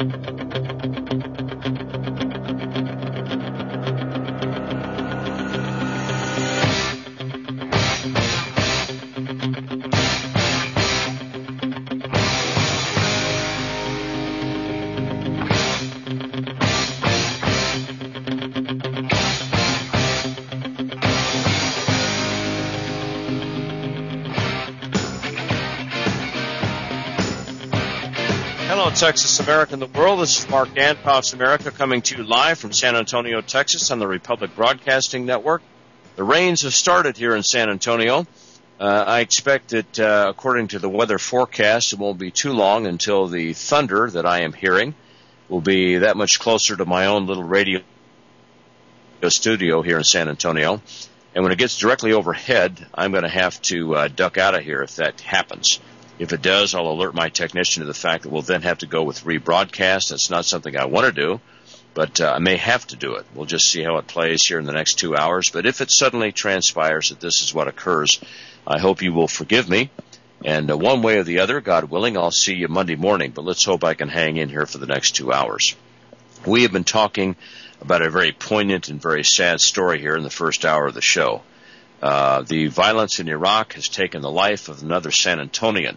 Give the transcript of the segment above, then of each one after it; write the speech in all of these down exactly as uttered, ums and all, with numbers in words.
Texas, America, and the world. This is Mark Dankoff's America coming to you live from San Antonio, Texas on the Republic Broadcasting Network. The rains have started here in San Antonio. Uh, I expect that, uh, according to the weather forecast, it won't be too long until the thunder that I am hearing will be that much closer to my own little radio studio here in San Antonio. And when it gets directly overhead, I'm going to have to uh, duck out of here if that happens. If it does, I'll alert my technician to the fact that we'll then have to go with rebroadcast. That's not something I want to do, but uh, I may have to do it. We'll just see how it plays here in the next two hours. But if it suddenly transpires that this is what occurs, I hope you will forgive me. And uh, one way or the other, God willing, I'll see you Monday morning. But let's hope I can hang in here for the next two hours. We have been talking about a very poignant and very sad story here in the first hour of the show. Uh, the violence in Iraq has taken the life of another San Antonian.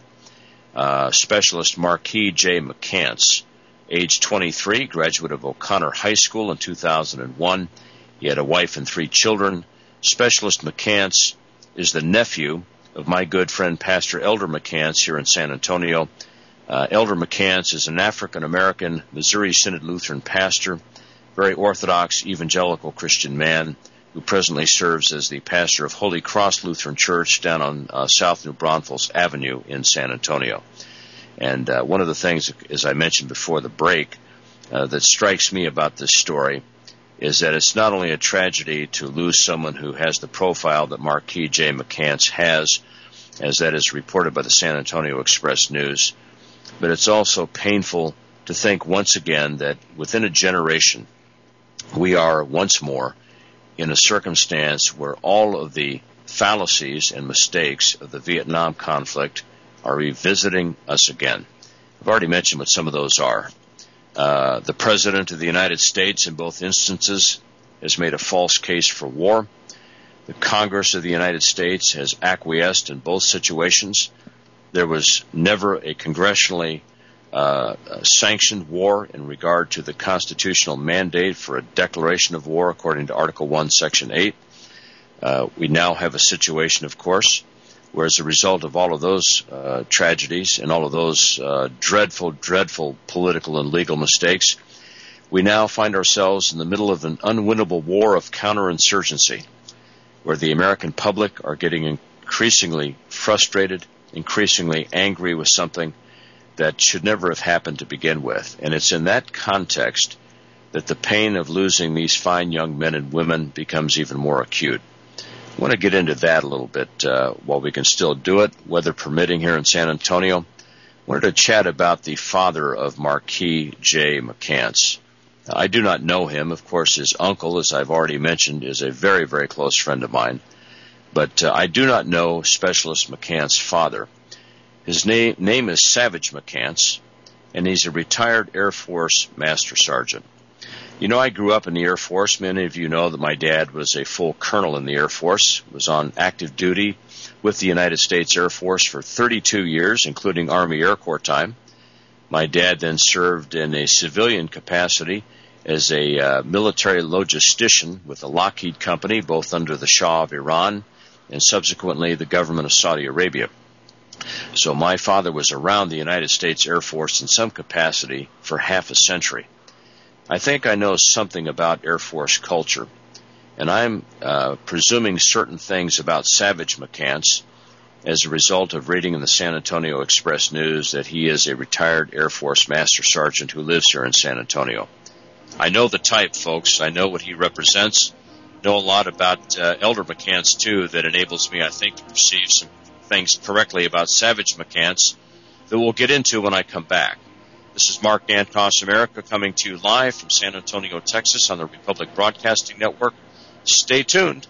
Uh, specialist Marquis J. McCants, age twenty-three, graduate of O'Connor High School in two thousand one. He had a wife and three children. Specialist McCants is the nephew of my good friend Pastor Elder McCants here in San Antonio. Uh, Elder McCants is an African-American Missouri Synod Lutheran pastor, very orthodox evangelical Christian man who presently serves as the pastor of Holy Cross Lutheran Church down on uh, South New Braunfels Avenue in San Antonio. And uh, one of the things, as I mentioned before the break, uh, that strikes me about this story is that it's not only a tragedy to lose someone who has the profile that Marquis J. McCants has, as that is reported by the San Antonio Express News, but it's also painful to think once again that within a generation we are once more in a circumstance where all of the fallacies and mistakes of the Vietnam conflict are revisiting us again. I've already mentioned what some of those are. Uh, the President of the United States in both instances has made a false case for war. The Congress of the United States has acquiesced in both situations. There was never a congressionally Uh, sanctioned war in regard to the constitutional mandate for a declaration of war according to Article one, Section eight. Uh, we now have a situation, of course, where as a result of all of those uh, tragedies and all of those uh, dreadful, dreadful political and legal mistakes, we now find ourselves in the middle of an unwinnable war of counterinsurgency, where the American public are getting increasingly frustrated, increasingly angry with something that should never have happened to begin with. And it's in that context that the pain of losing these fine young men and women becomes even more acute. I want to get into that a little bit uh, while we can still do it, weather permitting here in San Antonio. I wanted to chat about the father of Marquis J. McCants. I do not know him. Of course, his uncle, as I've already mentioned, is a very, very close friend of mine. But uh, I do not know Specialist McCants' father. His name, name is Savage McCants, and he's a retired Air Force Master Sergeant. You know, I grew up in the Air Force. Many of you know that my dad was a full colonel in the Air Force, was on active duty with the United States Air Force for thirty-two years, including Army Air Corps time. My dad then served in a civilian capacity as a uh, military logistician with the Lockheed Company, both under the Shah of Iran and subsequently the government of Saudi Arabia. So my father was around the United States Air Force in some capacity for half a century. I think I know something about Air Force culture, and I'm uh, presuming certain things about Savage McCants as a result of reading in the San Antonio Express News that he is a retired Air Force Master Sergeant who lives here in San Antonio. I know the type, folks. I know what he represents. Know a lot about uh, Elder McCants, too, that enables me, I think, to perceive some things correctly about Savage McCants that we'll get into when I come back. This is Mark Dankoff's America coming to you live from San Antonio, Texas on the Republic Broadcasting Network. Stay tuned.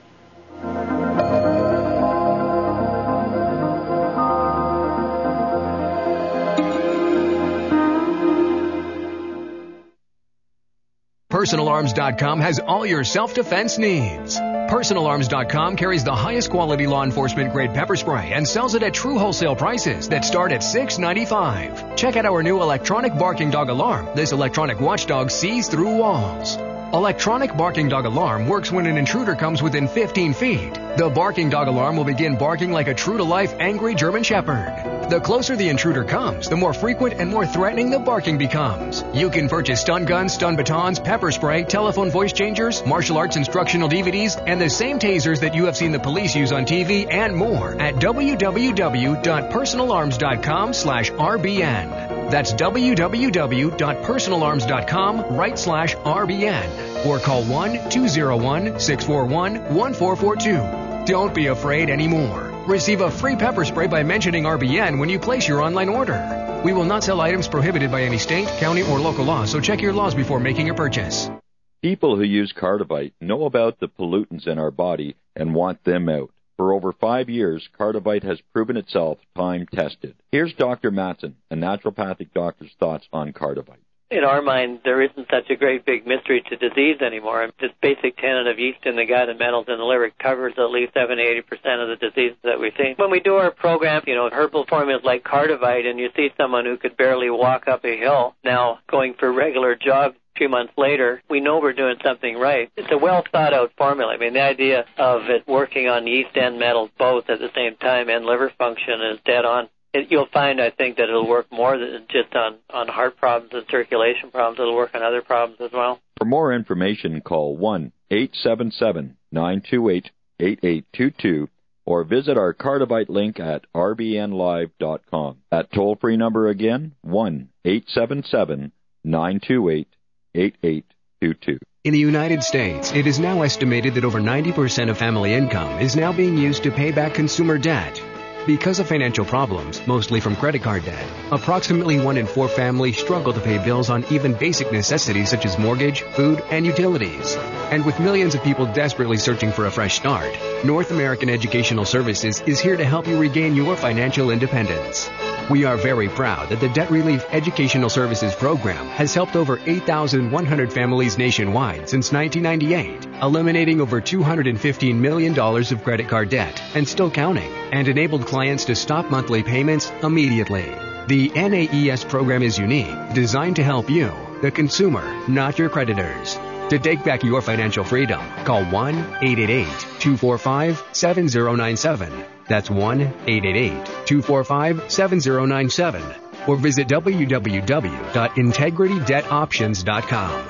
Personal Arms dot com has all your self-defense needs. Personal Arms dot com carries the highest quality law enforcement grade pepper spray and sells it at true wholesale prices that start at six dollars and ninety-five cents. Check out our new electronic barking dog alarm. This electronic watchdog sees through walls. Electronic barking dog alarm works when an intruder comes within fifteen feet. The barking dog alarm will begin barking like a true-to-life angry German Shepherd. The closer the intruder comes, the more frequent and more threatening the barking becomes. You can purchase stun guns, stun batons, pepper spray, telephone voice changers, martial arts instructional D V Ds, and the same tasers that you have seen the police use on T V and more at w w w dot personal arms dot com slash R B N. That's w w w dot personal arms dot com right slash R B N or call one two zero one, six four one, one four four two. Don't be afraid anymore. Receive a free pepper spray by mentioning R B N when you place your online order. We will not sell items prohibited by any state, county, or local law, so check your laws before making a purchase. People who use Cardivite know about the pollutants in our body and want them out. For over five years, Cardivite has proven itself time-tested. Here's Doctor Matson, a naturopathic doctor's thoughts on Cardivite. In our mind, there isn't such a great big mystery to disease anymore. This basic tenet of yeast in the gut and metals in the liver covers at least seventy to eighty percent of the diseases that we see. When we do our program, you know, herbal formulas like Cardivite, and you see someone who could barely walk up a hill now going for regular jogs a few months later, we know we're doing something right. It's a well-thought-out formula. I mean, the idea of it working on yeast and metals both at the same time and liver function is dead on. It, you'll find, I think, that it'll work more than just on, on heart problems and circulation problems. It'll work on other problems as well. For more information, call one eight seven seven, nine two eight, eight eight two two or visit our Cardivite link at r b n live dot com. That toll-free number again, one eight seven seven, nine two eight, eight eight two two. In the United States, it is now estimated that over ninety percent of family income is now being used to pay back consumer debt. Because of financial problems, mostly from credit card debt, approximately one in four families struggle to pay bills on even basic necessities such as mortgage, food, and utilities. And with millions of people desperately searching for a fresh start, North American Educational Services is here to help you regain your financial independence. We are very proud that the Debt Relief Educational Services Program has helped over eight thousand one hundred families nationwide since nineteen ninety-eight, eliminating over two hundred fifteen million dollars of credit card debt and still counting, and enabled clients to stop monthly payments immediately. The N A E S program is unique, designed to help you, the consumer, not your creditors. To take back your financial freedom, call one eight eight eight, two four five, seven zero nine seven. That's one eight eight eight, two four five, seven zero nine seven. Or visit w w w dot integrity debt options dot com.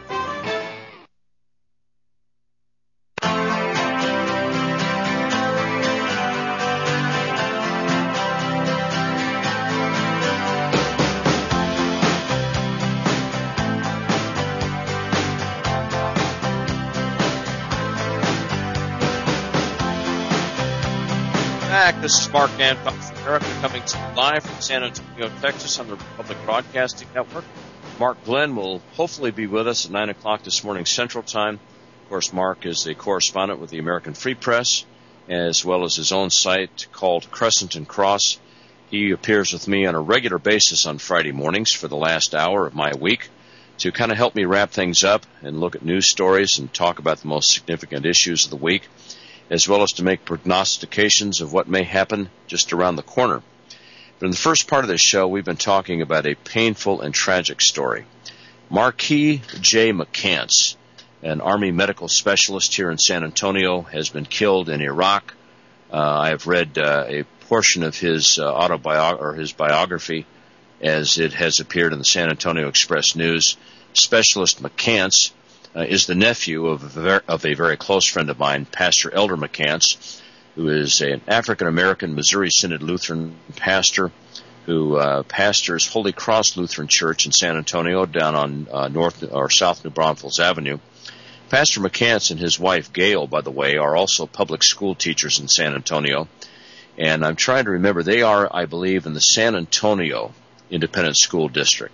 This is Mark Antoff from America, coming to you live from San Antonio, Texas on the Republic Broadcasting Network. Mark Glenn will hopefully be with us at nine o'clock this morning Central Time. Of course, Mark is a correspondent with the American Free Press, as well as his own site called Crescent and Cross. He appears with me on a regular basis on Friday mornings for the last hour of my week to kind of help me wrap things up and look at news stories and talk about the most significant issues of the week, as well as to make prognostications of what may happen just around the corner. But in the first part of this show, we've been talking about a painful and tragic story. Marquis J. McCants, an Army medical specialist here in San Antonio, has been killed in Iraq. Uh, I have read uh, a portion of his uh, autobiography or his biography as it has appeared in the San Antonio Express News. Specialist McCants Uh, is the nephew of a, very, of a very close friend of mine, Pastor Elder McCants, who is an African-American Missouri Synod Lutheran pastor who uh, pastors Holy Cross Lutheran Church in San Antonio down on uh, North or South New Braunfels Avenue. Pastor McCants and his wife, Gail, by the way, are also public school teachers in San Antonio. And I'm trying to remember, they are, I believe, in the San Antonio Independent School District.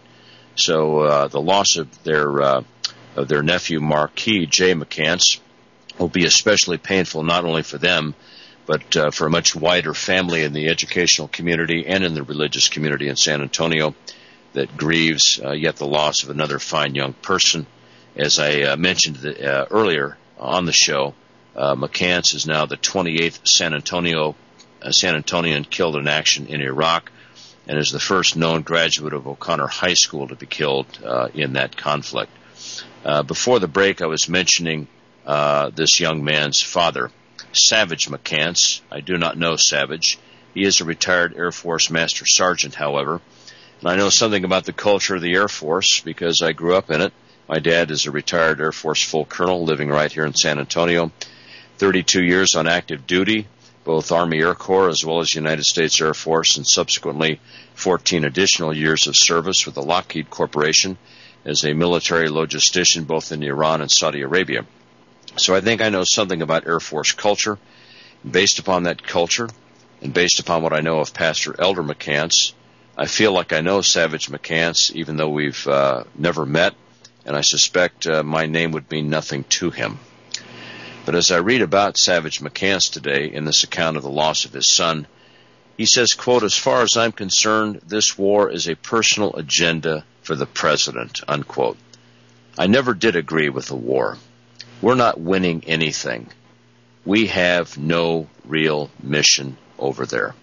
So uh, the loss of their uh, of their nephew, Marquis J. McCants, will be especially painful not only for them, but uh, for a much wider family in the educational community and in the religious community in San Antonio that grieves uh, yet the loss of another fine young person as I uh, mentioned the, uh, earlier on the show, uh, McCants is now the twenty-eighth San Antonio uh, San Antonian killed in action in Iraq, and is the first known graduate of O'Connor High School to be killed uh, in that conflict. Uh, before the break, I was mentioning uh, this young man's father, Savage McCants. I do not know Savage. He is a retired Air Force Master Sergeant, however, and I know something about the culture of the Air Force because I grew up in it. My dad is a retired Air Force full colonel living right here in San Antonio, thirty-two years on active duty, both Army Air Corps as well as United States Air Force, and subsequently fourteen additional years of service with the Lockheed Corporation as a military logistician both in Iran and Saudi Arabia. So I think I know something about Air Force culture. Based upon that culture, and based upon what I know of Pastor Elder McCants, I feel like I know Savage McCants, even though we've uh, never met, and I suspect uh, my name would mean nothing to him. But as I read about Savage McCants today in this account of the loss of his son, he says, quote, "As far as I'm concerned, this war is a personal agenda for the president," unquote. I never did agree with the war. We're not winning anything. We have no real mission over there.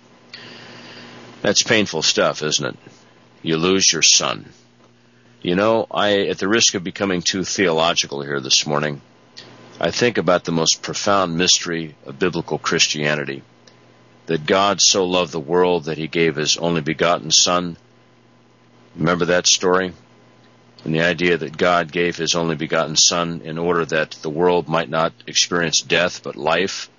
That's painful stuff, isn't it? You lose your son. You know, I, at the risk of becoming too theological here this morning, I think about the most profound mystery of biblical Christianity, that God so loved the world that he gave his only begotten Son. Remember that story? And the idea that God gave his only begotten Son in order that the world might not experience death but life.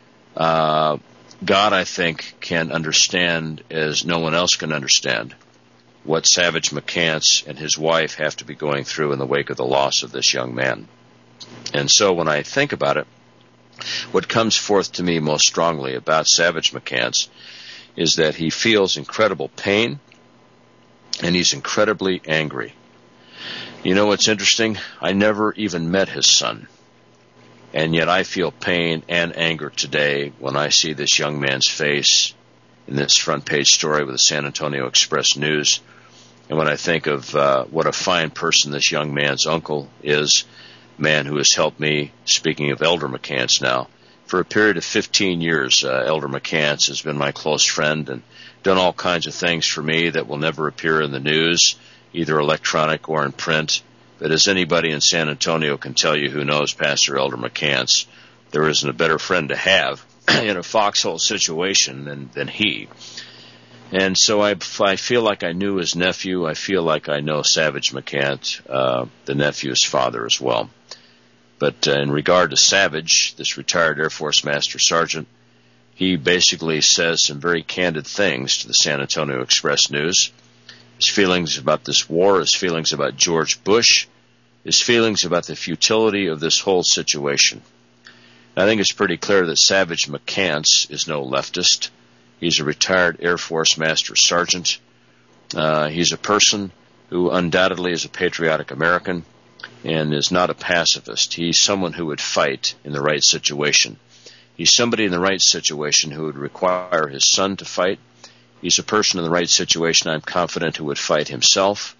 Uh, God, I think, can understand as no one else can understand what Savage McCants and his wife have to be going through in the wake of the loss of this young man. And so when I think about it, what comes forth to me most strongly about Savage McCants is that he feels incredible pain and he's incredibly angry. You know what's interesting? I never even met his son. And yet I feel pain and anger today when I see this young man's face in this front page story with the San Antonio Express News. And when I think of uh, what a fine person this young man's uncle is, man who has helped me, speaking of Elder McCants now, for a period of fifteen years, uh, Elder McCants has been my close friend and done all kinds of things for me that will never appear in the news, either electronic or in print. But as anybody in San Antonio can tell you who knows Pastor Elder McCants, there isn't a better friend to have in a foxhole situation than, than he. And so I, I feel like I knew his nephew. I feel like I know Savage McCants, uh, the nephew's father as well. But uh, in regard to Savage, this retired Air Force Master Sergeant, he basically says some very candid things to the San Antonio Express News. His feelings about this war, his feelings about George Bush, his feelings about the futility of this whole situation. I think it's pretty clear that Savage McCants is no leftist. He's a retired Air Force Master Sergeant. Uh, he's a person who undoubtedly is a patriotic American and is not a pacifist. He's someone who would fight in the right situation. He's somebody in the right situation who would require his son to fight. He's a person in the right situation, I'm confident, who would fight himself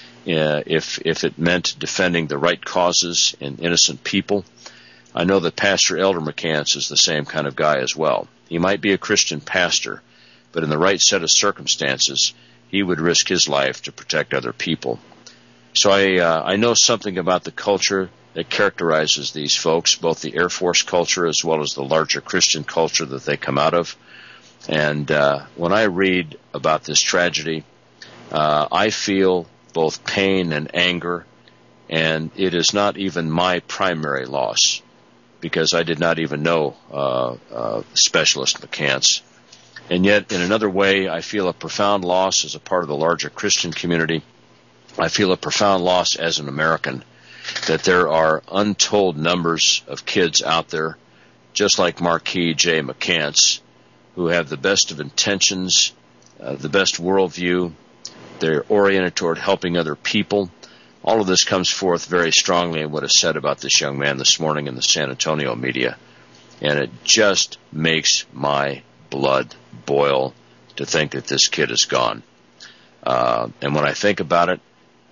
uh, if if it meant defending the right causes and innocent people. I know that Pastor Elder McCants is the same kind of guy as well. He might be a Christian pastor, but in the right set of circumstances, he would risk his life to protect other people. So I uh, I know something about the culture that characterizes these folks, both the Air Force culture as well as the larger Christian culture that they come out of. And uh, when I read about this tragedy, uh, I feel both pain and anger, and it is not even my primary loss, because I did not even know uh, uh, Specialist McCants. And yet, in another way, I feel a profound loss as a part of the larger Christian community. I feel a profound loss as an American, that there are untold numbers of kids out there, just like Marquis J. McCants, who have the best of intentions, uh, the best worldview. They're oriented toward helping other people. All of this comes forth very strongly in what is said about this young man this morning in the San Antonio media. And it just makes my blood boil to think that this kid is gone. Uh, and when I think about it,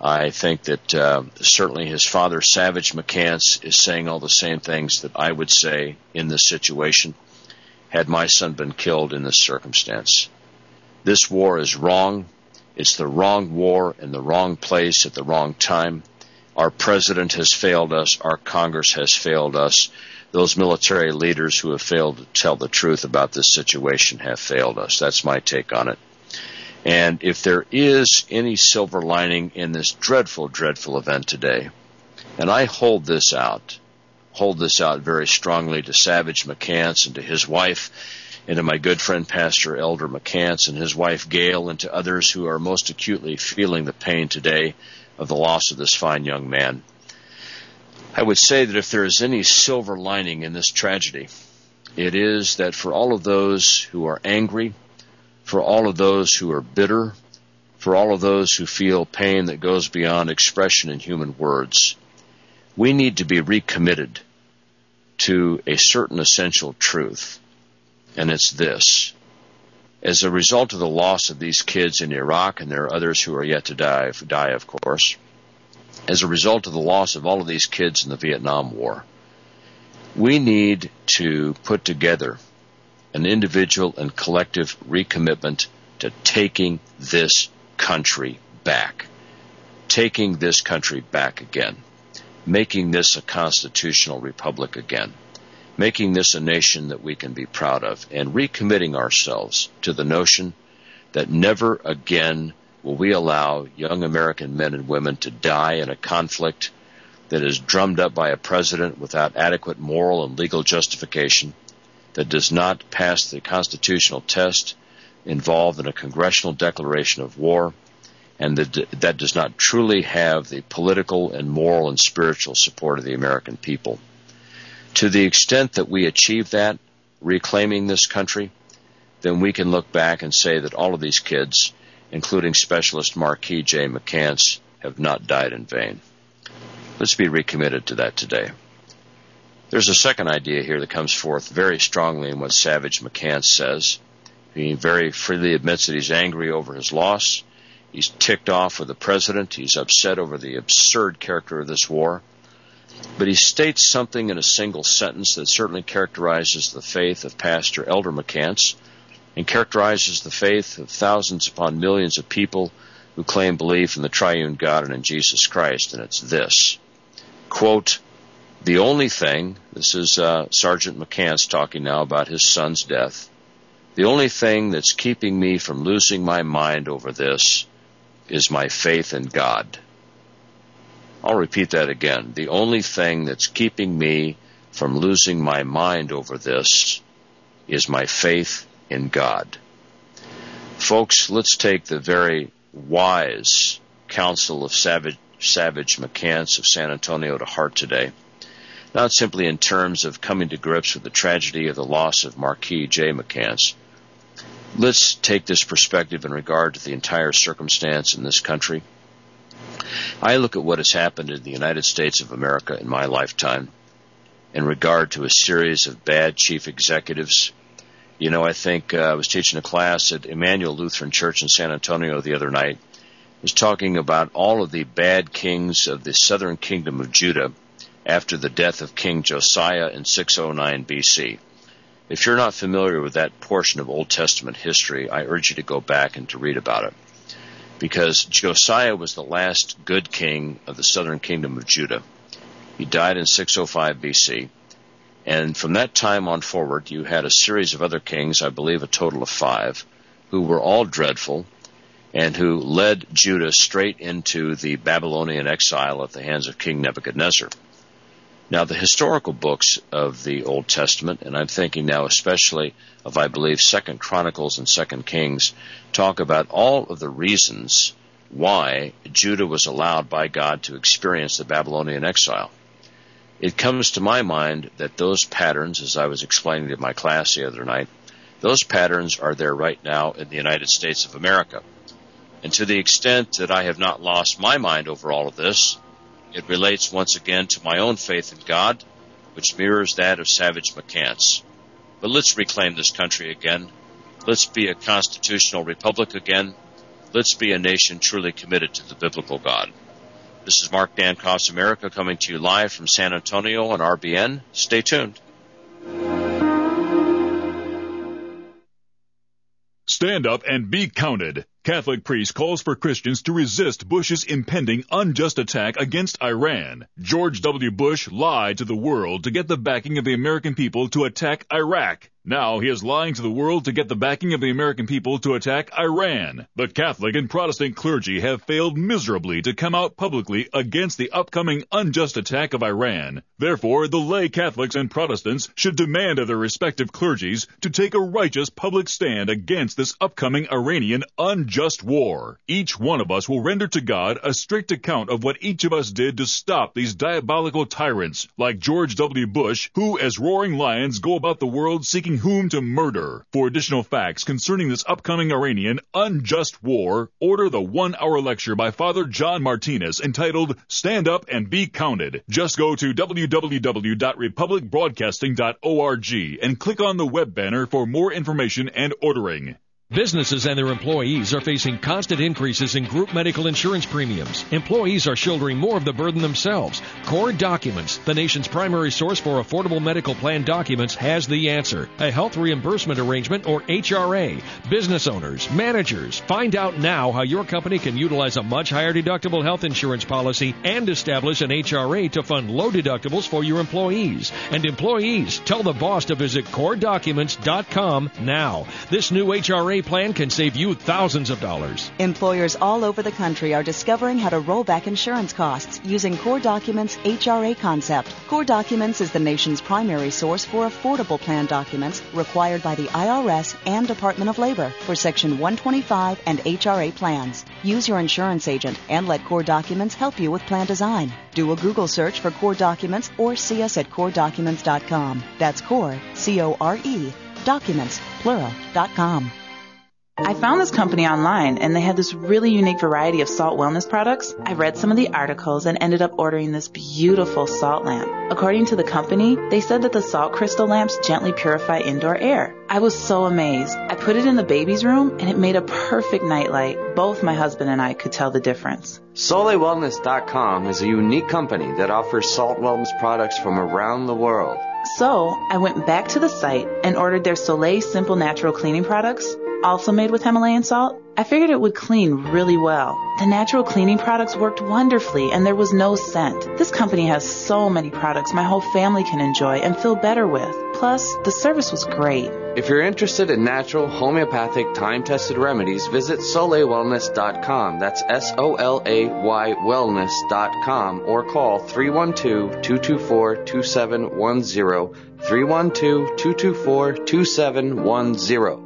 I think that uh, certainly his father, Savage McCants, is saying all the same things that I would say in this situation had my son been killed in this circumstance. This war is wrong. It's the wrong war in the wrong place at the wrong time. Our president has failed us. Our Congress has failed us. Those military leaders who have failed to tell the truth about this situation have failed us. That's my take on it. And if there is any silver lining in this dreadful, dreadful event today, and I hold this out, hold this out very strongly to Savage McCants and to his wife, and to my good friend Pastor Elder McCants and his wife Gail, and to others who are most acutely feeling the pain today of the loss of this fine young man. I would say that if there is any silver lining in this tragedy, it is that for all of those who are angry, for all of those who are bitter, for all of those who feel pain that goes beyond expression in human words, we need to be recommitted to a certain essential truth, and it's this. As a result of the loss of these kids in Iraq, and there are others who are yet to die, die of course, as a result of the loss of all of these kids in the Vietnam War, we need to put together an individual and collective recommitment to taking this country back, taking this country back again, making this a constitutional republic again, making this a nation that we can be proud of, and recommitting ourselves to the notion that never again will we allow young American men and women to die in a conflict that is drummed up by a president without adequate moral and legal justification, that does not pass the constitutional test involved in a congressional declaration of war, and that, that does not truly have the political and moral and spiritual support of the American people. To the extent that we achieve that, reclaiming this country, then we can look back and say that all of these kids, including Specialist Marquis J. McCants, have not died in vain. Let's be recommitted to that today. There's a second idea here that comes forth very strongly in what Savage McCants says. He very freely admits that he's angry over his loss. He's ticked off with the president. He's upset over the absurd character of this war. But he states something in a single sentence that certainly characterizes the faith of Pastor Elder McCants and characterizes the faith of thousands upon millions of people who claim belief in the triune God and in Jesus Christ. And it's this, quote, "The only thing," this is uh, Sergeant McCants talking now about his son's death, "the only thing that's keeping me from losing my mind over this is my faith in God." I'll repeat that again. The only thing that's keeping me from losing my mind over this is my faith in God. Folks, let's take the very wise counsel of Savage, Savage McCants of San Antonio to heart today, not simply in terms of coming to grips with the tragedy of the loss of Marquis J. McCants. Let's take this perspective in regard to the entire circumstance in this country. I look at what has happened in the United States of America in my lifetime in regard to a series of bad chief executives. You know, I think uh, I was teaching a class at Emmanuel Lutheran Church in San Antonio the other night. I was talking about all of the bad kings of the southern kingdom of Judah after the death of King Josiah in six oh nine B C. If you're not familiar with that portion of Old Testament history, I urge you to go back and to read about it. Because Josiah was the last good king of the southern kingdom of Judah. He died in six oh five B C. And from that time on forward, you had a series of other kings, I believe a total of five, who were all dreadful and who led Judah straight into the Babylonian exile at the hands of King Nebuchadnezzar. Now, the historical books of the Old Testament, and I'm thinking now especially of, I believe, Second Chronicles and Second Kings, talk about all of the reasons why Judah was allowed by God to experience the Babylonian exile. It comes to my mind that those patterns, as I was explaining to my class the other night, those patterns are there right now in the United States of America. And to the extent that I have not lost my mind over all of this, it relates once again to my own faith in God, which mirrors that of Savage McCants. But let's reclaim this country again. Let's be a constitutional republic again. Let's be a nation truly committed to the biblical God. This is Mark Dankoff's America coming to you live from San Antonio on R B N. Stay tuned. Stand up and be counted. Catholic priest calls for Christians to resist Bush's impending unjust attack against Iran. George W. Bush lied to the world to get the backing of the American people to attack Iraq. Now he is lying to the world to get the backing of the American people to attack Iran. The Catholic and Protestant clergy have failed miserably to come out publicly against the upcoming unjust attack of Iran. Therefore, the lay Catholics and Protestants should demand of their respective clergies to take a righteous public stand against this upcoming Iranian unjust war. Each one of us will render to God a strict account of what each of us did to stop these diabolical tyrants, like George W. Bush, who, as roaring lions, go about the world seeking whom to murder. For additional facts concerning this upcoming Iranian unjust war, order the one-hour lecture by Father John Martinez entitled Stand Up and Be Counted. Just go to w w w dot republic broadcasting dot org and click on the web banner for more information and ordering. Businesses and their employees are facing constant increases in group medical insurance premiums. Employees are shouldering more of the burden themselves. Core Documents, the nation's primary source for affordable medical plan documents, has the answer. A health reimbursement arrangement, or H R A. Business owners, managers, find out now how your company can utilize a much higher deductible health insurance policy and establish an H R A to fund low deductibles for your employees. And employees, tell the boss to visit core documents dot com now. This new H R A plan can save you thousands of dollars. Employers all over the country are discovering how to roll back insurance costs using Core Documents' H R A concept. Core Documents is the nation's primary source for affordable plan documents required by the I R S and Department of Labor for Section one twenty-five and H R A plans. Use your insurance agent and let Core Documents help you with plan design. Do a Google search for Core Documents or see us at core documents dot com. That's Core, C O R E, documents, plural, dot com. I found this company online, and they had this really unique variety of salt wellness products. I read some of the articles and ended up ordering this beautiful salt lamp. According to the company, they said that the salt crystal lamps gently purify indoor air. I was so amazed. I put it in the baby's room, and it made a perfect nightlight. Both my husband and I could tell the difference. Soleil Wellness dot com is a unique company that offers salt wellness products from around the world. So I went back to the site and ordered their Soleil Simple Natural Cleaning products, also made with Himalayan salt. I figured it would clean really well. The natural cleaning products worked wonderfully, and there was no scent. This company has so many products my whole family can enjoy and feel better with. Plus, the service was great. If you're interested in natural, homeopathic, time-tested remedies, visit Soleil Wellness dot com. That's S O L A Y wellness dot com, or call three one two, two two four, two seven one zero, three one two, two two four, two seven one zero.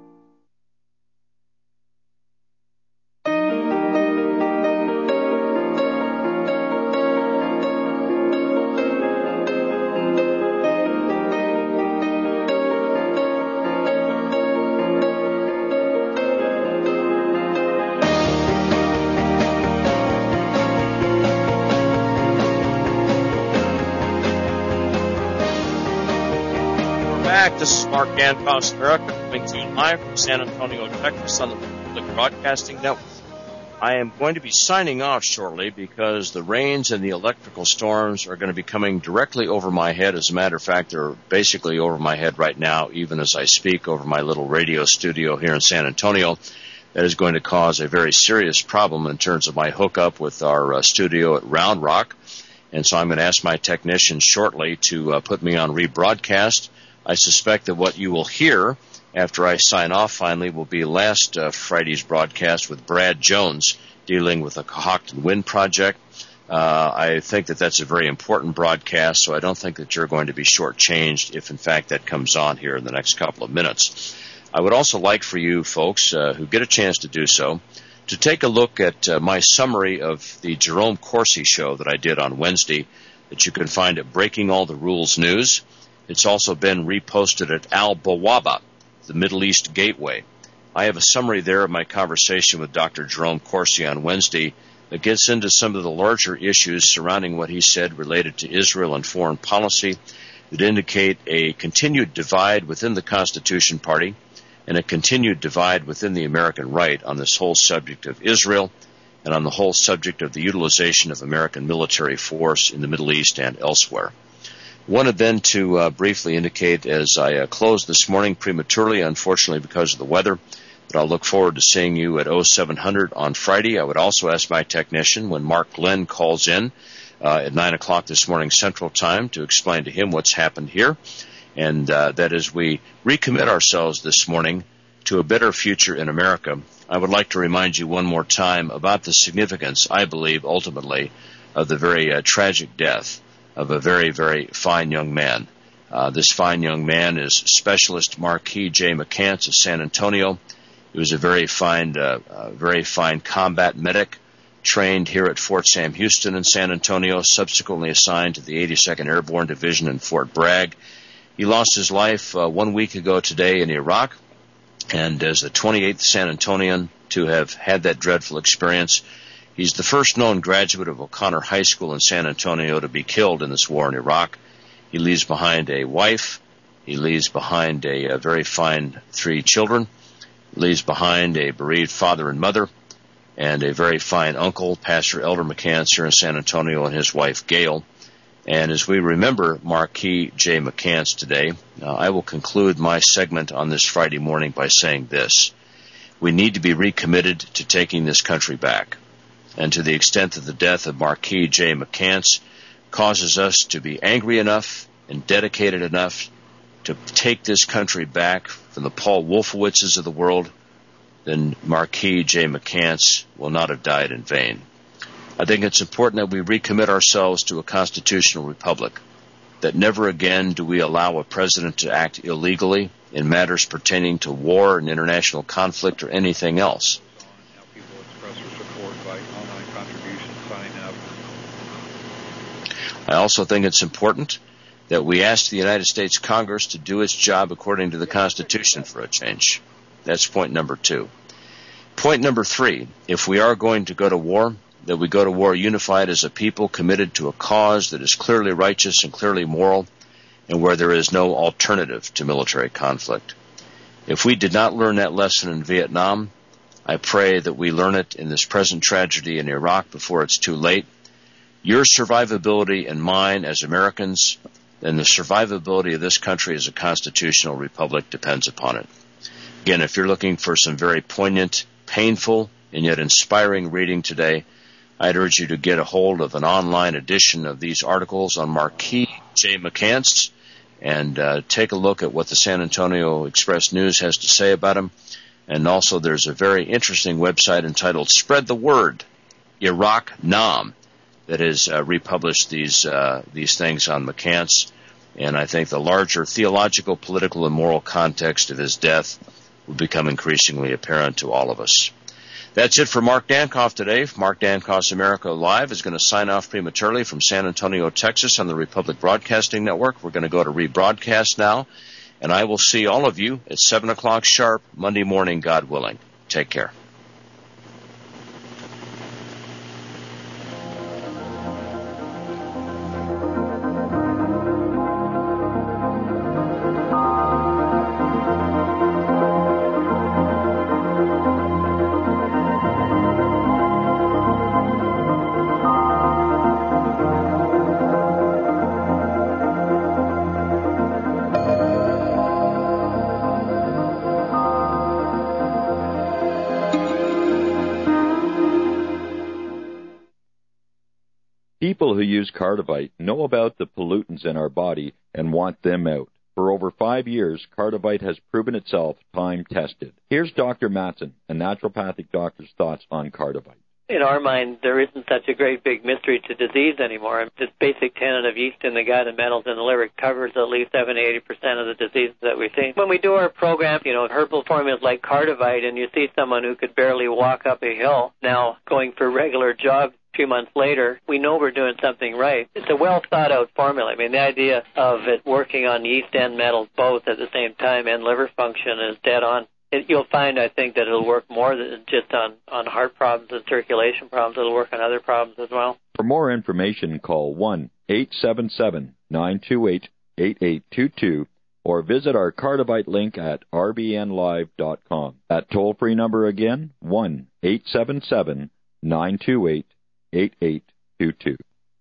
This is Mark Dankoff's America coming to you live from San Antonio, Texas on the Republic Broadcasting Network. I am going to be signing off shortly because the rains and the electrical storms are going to be coming directly over my head. As a matter of fact, they're basically over my head right now, even as I speak, over my little radio studio here in San Antonio. That is going to cause a very serious problem in terms of my hookup with our uh, studio at Round Rock. And so I'm going to ask my technicians shortly to uh, put me on rebroadcast. I suspect that what you will hear after I sign off finally will be last uh, Friday's broadcast with Brad Jones dealing with the Cohocton Wind Project. Uh, I think that that's a very important broadcast, so I don't think that you're going to be shortchanged if, in fact, that comes on here in the next couple of minutes. I would also like for you folks uh, who get a chance to do so to take a look at uh, my summary of the Jerome Corsi show that I did on Wednesday that you can find at Breaking All the Rules News. It's also been reposted at Al Bawaba, the Middle East Gateway. I have a summary there of my conversation with Doctor Jerome Corsi on Wednesday that gets into some of the larger issues surrounding what he said related to Israel and foreign policy that indicate a continued divide within the Constitution Party and a continued divide within the American right on this whole subject of Israel and on the whole subject of the utilization of American military force in the Middle East and elsewhere. Wanted then to uh, briefly indicate as I uh, close this morning prematurely, unfortunately because of the weather, that I'll look forward to seeing you at oh seven hundred on Friday. I would also ask my technician when Mark Glenn calls in uh, at nine o'clock this morning Central Time to explain to him what's happened here, and uh, that as we recommit ourselves this morning to a better future in America, I would like to remind you one more time about the significance, I believe, ultimately, of the very uh, tragic death of a very, very fine young man. Uh, this fine young man is Specialist Marquis J. McCants of San Antonio. He was a very fine, uh, uh, very fine combat medic, trained here at Fort Sam Houston in San Antonio, subsequently assigned to the eighty-second Airborne Division in Fort Bragg. He lost his life uh, one week ago today in Iraq, and as the twenty-eighth San Antonian to have had that dreadful experience, he's the first known graduate of O'Connor High School in San Antonio to be killed in this war in Iraq. He leaves behind a wife. He leaves behind a, a very fine three children. He leaves behind a bereaved father and mother, and a very fine uncle, Pastor Elder McCants here in San Antonio, and his wife, Gail. And as we remember Marquis J. McCants today, uh, I will conclude my segment on this Friday morning by saying this. We need to be recommitted to taking this country back. And to the extent that the death of Marquis J. McCants causes us to be angry enough and dedicated enough to take this country back from the Paul Wolfowitzes of the world, then Marquis J. McCants will not have died in vain. I think it's important that we recommit ourselves to a constitutional republic, that never again do we allow a president to act illegally in matters pertaining to war and international conflict or anything else. I also think it's important that we ask the United States Congress to do its job according to the Constitution for a change. That's point number two. Point number three, if we are going to go to war, that we go to war unified as a people committed to a cause that is clearly righteous and clearly moral, and where there is no alternative to military conflict. If we did not learn that lesson in Vietnam, I pray that we learn it in this present tragedy in Iraq before it's too late. Your survivability and mine as Americans, and the survivability of this country as a constitutional republic depends upon it. Again, if you're looking for some very poignant, painful, and yet inspiring reading today, I'd urge you to get a hold of an online edition of these articles on Marquis J. McCants and uh, take a look at what the San Antonio Express News has to say about him. And also there's a very interesting website entitled Spread the Word, Iraq Nam, that has uh, republished these uh, these things on McCants. And I think the larger theological, political, and moral context of his death will become increasingly apparent to all of us. That's it for Mark Dankoff today. Mark Dankoff's America Live is going to sign off prematurely from San Antonio, Texas on the Republic Broadcasting Network. We're going to go to rebroadcast now, and I will see all of you at seven o'clock sharp Monday morning, God willing. Take care. People who use Cardivite know about the pollutants in our body and want them out. For over five years, Cardivite has proven itself time-tested. Here's Doctor Matson, a naturopathic doctor's thoughts on Cardivite. In our mind, there isn't such a great big mystery to disease anymore. This basic tenet of yeast in the gut and metals in the liver covers at least seventy to eighty percent of the diseases that we see. When we do our program, you know, herbal formulas like Cardivite, and you see someone who could barely walk up a hill now going for regular jogs a few months later, we know we're doing something right. It's a well-thought-out formula. I mean, the idea of it working on yeast and metals both at the same time and liver function is dead on. It, you'll find, I think, that it'll work more than just on, on heart problems and circulation problems. It'll work on other problems as well. For more information, call one eight seven seven, nine two eight, eight eight two two or visit our Cardivite link at r b n live dot com. That toll-free number again, one eight seven seven, nine two eight, eight eight two two.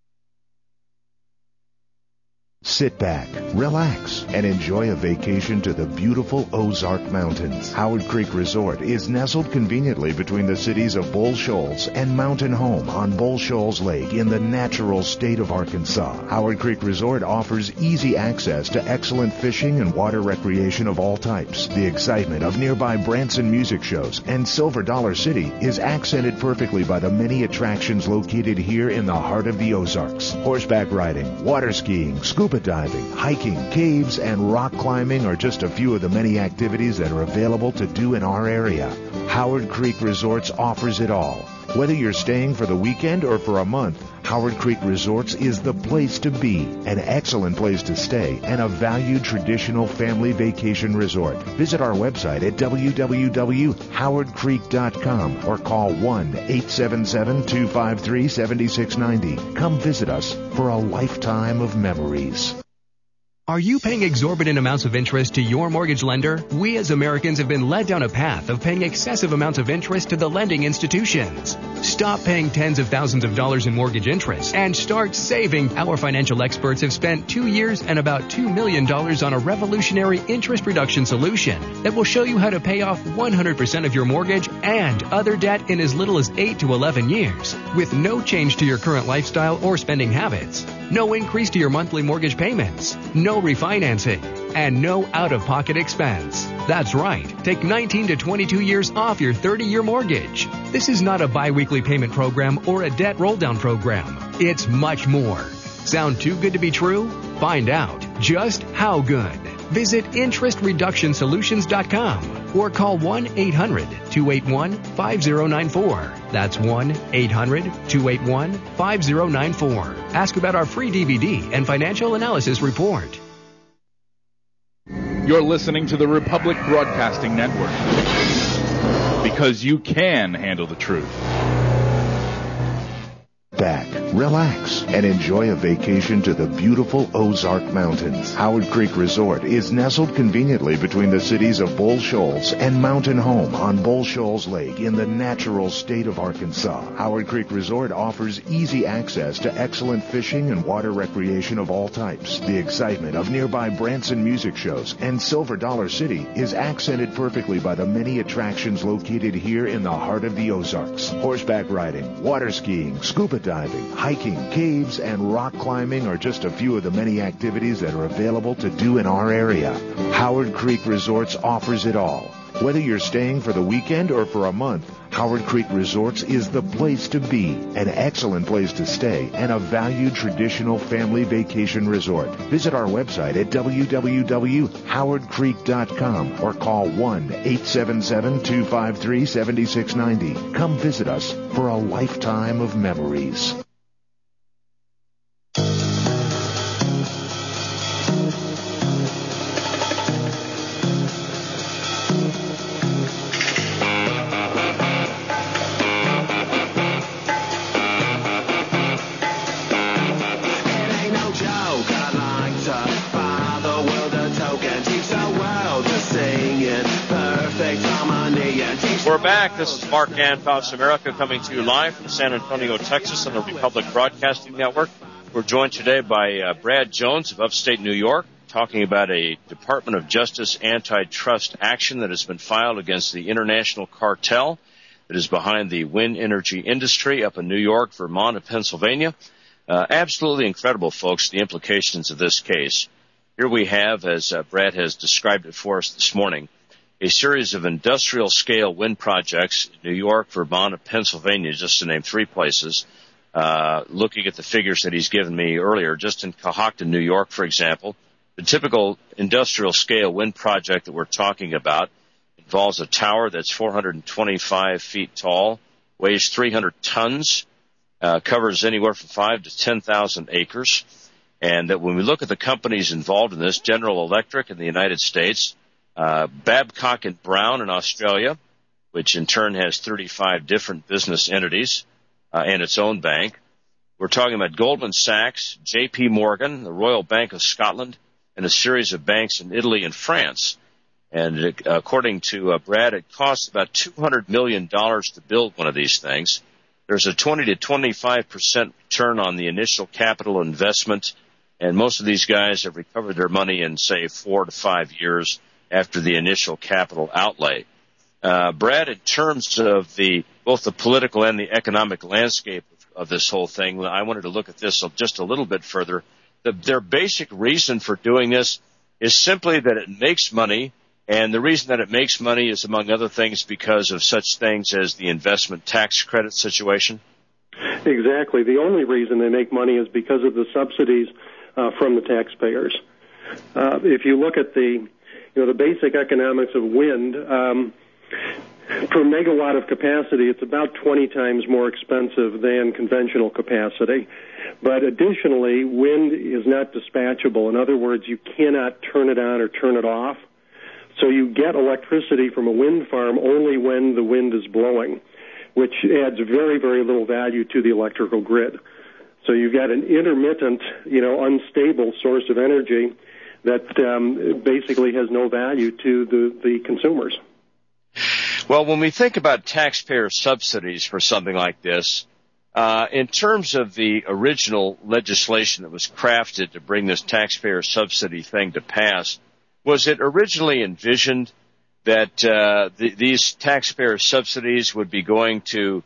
Sit back, relax, and enjoy a vacation to the beautiful Ozark Mountains. Howard Creek Resort is nestled conveniently between the cities of Bull Shoals and Mountain Home on Bull Shoals Lake in the natural state of Arkansas. Howard Creek Resort offers easy access to excellent fishing and water recreation of all types. The excitement of nearby Branson music shows and Silver Dollar City is accented perfectly by the many attractions located here in the heart of the Ozarks. Horseback riding, water skiing, scuba diving, hiking, caves, and rock climbing are just a few of the many activities that are available to do in our area. Howard Creek Resorts offers it all. Whether you're staying for the weekend or for a month, Howard Creek Resorts is the place to be, an excellent place to stay, and a valued traditional family vacation resort. Visit our website at w w w dot howard creek dot com or call one eight seven seven, two five three, seven six nine zero. Come visit us for a lifetime of memories. Are you paying exorbitant amounts of interest to your mortgage lender? We as Americans have been led down a path of paying excessive amounts of interest to the lending institutions. Stop paying tens of thousands of dollars in mortgage interest and start saving. Our financial experts have spent two years and about two million dollars on a revolutionary interest reduction solution that will show you how to pay off one hundred percent of your mortgage and other debt in as little as eight to eleven years with no change to your current lifestyle or spending habits. No increase to your monthly mortgage payments, no refinancing, and no out-of-pocket expense. That's right. Take nineteen to twenty-two years off your thirty-year mortgage. This is not a bi-weekly payment program or a debt roll-down program. It's much more. Sound too good to be true? Find out just how good. Visit interest reduction solutions dot com or call one eight hundred, two eight one, five zero nine four. That's one eight hundred, two eight one, five zero nine four. Ask about our free D V D and financial analysis report. You're listening to the Republic Broadcasting Network because you can handle the truth. Back, relax, and enjoy a vacation to the beautiful Ozark Mountains. Howard Creek Resort is nestled conveniently between the cities of Bull Shoals and Mountain Home on Bull Shoals Lake in the natural state of Arkansas. Howard Creek Resort offers easy access to excellent fishing and water recreation of all types. The excitement of nearby Branson music shows and Silver Dollar City is accented perfectly by the many attractions located here in the heart of the Ozarks. Horseback riding, water skiing, scuba diving, diving, hiking, caves, and rock climbing are just a few of the many activities that are available to do in our area. Howard Creek Resorts offers it all. Whether you're staying for the weekend or for a month, Howard Creek Resorts is the place to be, an excellent place to stay, and a valued traditional family vacation resort. Visit our website at w w w dot howard creek dot com or call one eight seven seven, two five three, seven six nine zero. Come visit us for a lifetime of memories. We're back. This is Mark Antoss America coming to you live from San Antonio, Texas on the Republic Broadcasting Network. We're joined today by uh, Brad Jones of upstate New York, talking about a Department of Justice antitrust action that has been filed against the international cartel that is behind the wind energy industry up in New York, Vermont, and Pennsylvania. Uh, absolutely incredible, folks, the implications of this case. Here we have, as uh, Brad has described it for us this morning, a series of industrial-scale wind projects in New York, Vermont, and Pennsylvania, just to name three places. Uh, looking at the figures that he's given me earlier, just in Cohocton, New York, for example, the typical industrial-scale wind project that we're talking about involves a tower that's four hundred twenty-five feet tall, weighs three hundred tons, uh, covers anywhere from five to ten thousand acres, and that when we look at the companies involved in this, General Electric in the United States, Uh, Babcock and Brown in Australia, which in turn has thirty-five different business entities uh, and its own bank. We're talking about Goldman Sachs, J P Morgan, the Royal Bank of Scotland, and a series of banks in Italy and France. And it, according to uh, Brad, it costs about two hundred million dollars to build one of these things. there's a twenty to twenty-five percent return on the initial capital investment, and most of these guys have recovered their money in, say, four to five years after the initial capital outlay. Uh, Brad, in terms of the both the political and the economic landscape of, of this whole thing, I wanted to look at this just a little bit further. The, their basic reason for doing this is simply that it makes money, and the reason that it makes money is, among other things, because of such things as the investment tax credit situation? Exactly. The only reason they make money is because of the subsidies uh, from the taxpayers. Uh, if you look at the, you know, the basic economics of wind, um, per megawatt of capacity, it's about twenty times more expensive than conventional capacity. But additionally, wind is not dispatchable. In other words, you cannot turn it on or turn it off. So you get electricity from a wind farm only when the wind is blowing, which adds very, very little value to the electrical grid. So you've got an intermittent, you know, unstable source of energy that um, basically has no value to the, the consumers. Well, when we think about taxpayer subsidies for something like this, uh, in terms of the original legislation that was crafted to bring this taxpayer subsidy thing to pass, was it originally envisioned that uh, the, these taxpayer subsidies would be going to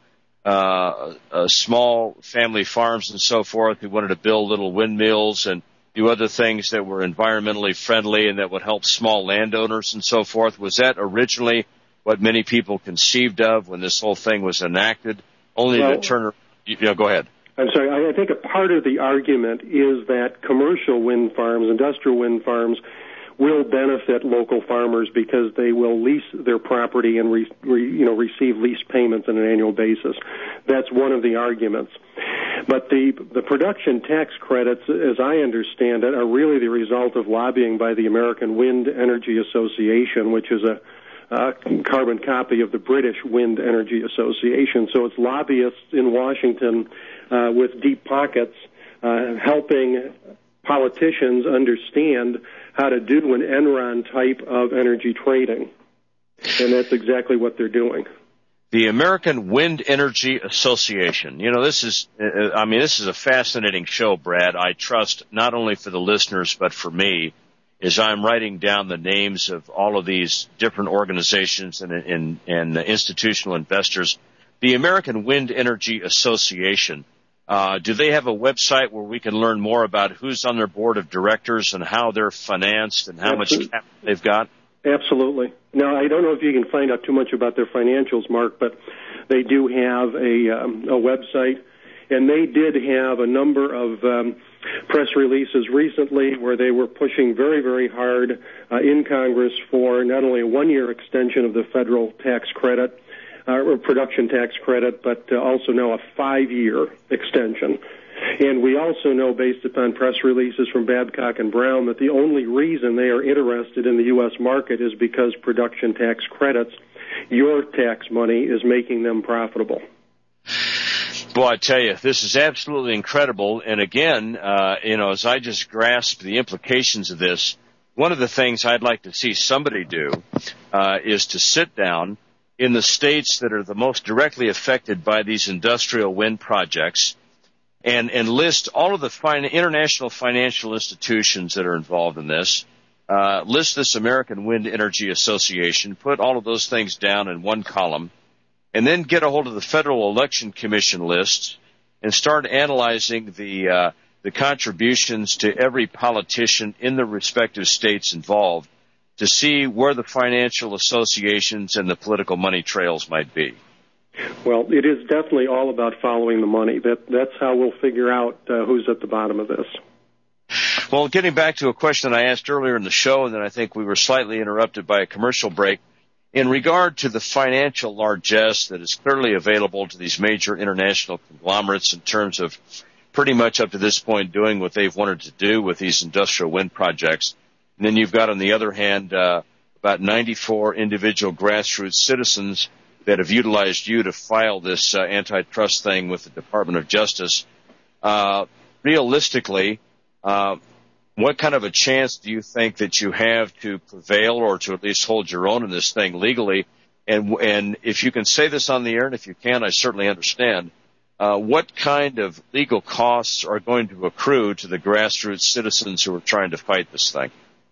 uh, uh, small family farms and so forth who wanted to build little windmills and do other things that were environmentally friendly and that would help small landowners and so forth? Was that originally what many people conceived of when this whole thing was enacted, only well, to turn – you know, go ahead. I'm sorry. I think a part of the argument is that commercial wind farms, industrial wind farms, will benefit local farmers because they will lease their property and re, re, you know receive lease payments on an annual basis. That's one of the arguments. But the the production tax credits, as I understand it, are really the result of lobbying by the American Wind Energy Association, which is a uh, carbon copy of the British Wind Energy Association. So it's lobbyists in Washington uh, with deep pockets uh, helping politicians understand how to do an Enron type of energy trading. And that's exactly what they're doing. The American Wind Energy Association. You know, this is, I mean, this is a fascinating show, Brad. I trust not only for the listeners, but for me, as I'm writing down the names of all of these different organizations and, and, and institutional investors. The American Wind Energy Association. Uh, do they have a website where we can learn more about who's on their board of directors and how they're financed and how Absolutely. much capital they've got? Absolutely. Now, I don't know if you can find out too much about their financials, Mark, but they do have a, um, a website, and they did have a number of um, press releases recently where they were pushing very, very hard uh, in Congress for not only a one-year extension of the federal tax credit, Uh, or production tax credit, but uh, also now a five-year extension. And we also know, based upon press releases from Babcock and Brown, that the only reason they are interested in the U S market is because production tax credits, your tax money, is making them profitable. Boy, I tell you, this is absolutely incredible. And again, uh, you know, as I just grasp the implications of this, one of the things I'd like to see somebody do uh, is to sit down in the states that are the most directly affected by these industrial wind projects and, and list all of the fin- international financial institutions that are involved in this, uh, list this American Wind Energy Association, put all of those things down in one column, and then get a hold of the Federal Election Commission list and start analyzing the, uh, the contributions to every politician in the respective states involved, to see where the financial associations and the political money trails might be. Well, it is definitely all about following the money. That That's how we'll figure out uh, who's at the bottom of this. Well, getting back to a question I asked earlier in the show, and then I think we were slightly interrupted by a commercial break, in regard to the financial largesse that is clearly available to these major international conglomerates in terms of pretty much up to this point doing what they've wanted to do with these industrial wind projects. And then you've got, on the other hand, uh, about ninety-four individual grassroots citizens that have utilized you to file this uh, antitrust thing with the Department of Justice. Uh, realistically, uh, what kind of a chance do you think that you have to prevail or to at least hold your own in this thing legally? And, and if you can say this on the air, and if you can, I certainly understand. uh, what kind of legal costs are going to accrue to the grassroots citizens who are trying to fight this thing?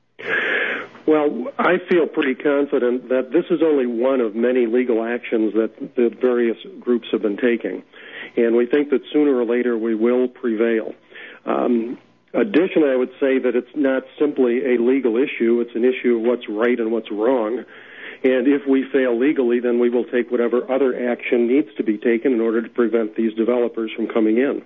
Well, I feel pretty confident that this is only one of many legal actions that the various groups have been taking, and we think that sooner or later we will prevail. Um, additionally, I would say that it's not simply a legal issue, it's an issue of what's right and what's wrong, and if we fail legally, then we will take whatever other action needs to be taken in order to prevent these developers from coming in.